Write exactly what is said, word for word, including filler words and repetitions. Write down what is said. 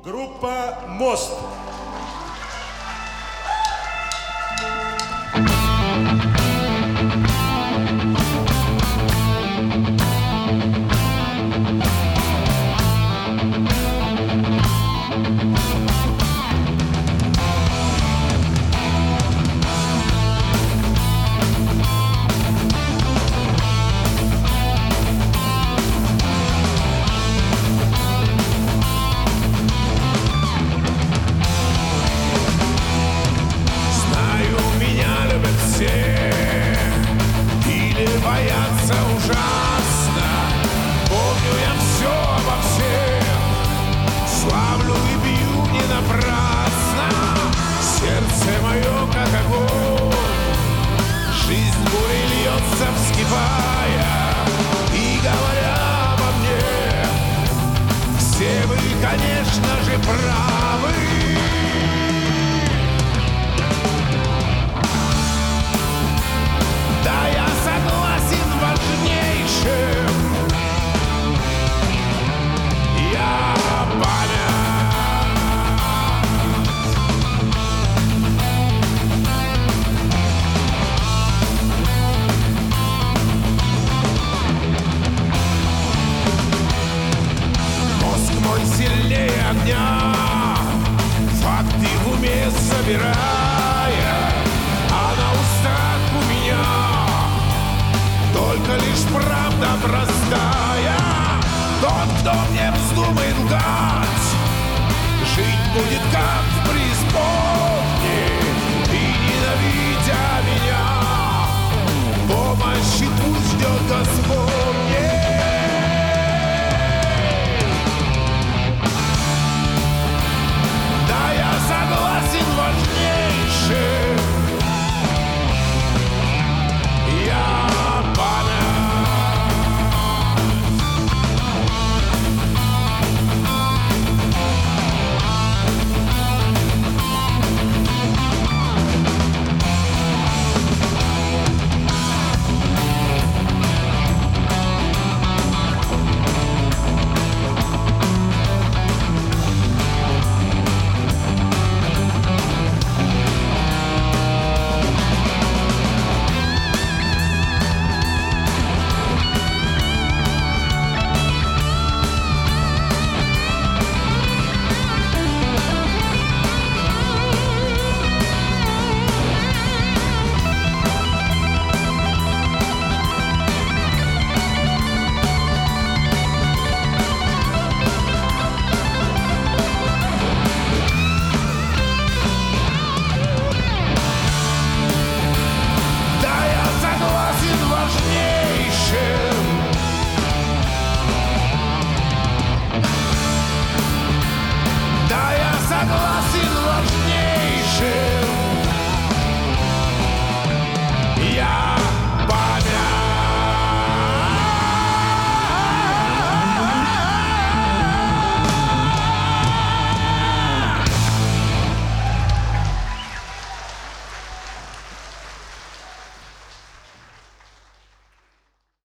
Группа «Мост». Бояться ужасно. Помню я все обо всех, славлю и бью не напрасно. Сердце мое как огонь, жизнь бурей льется, вскипая. И говоря обо мне, все вы, конечно же, правы. Да, я согласен, важнейшим я память. Мозг мой сильнее огня, факты в уме собирая, а на устах у меня только лишь правда простая. Тот, кто мне вздумает лгать, жить будет как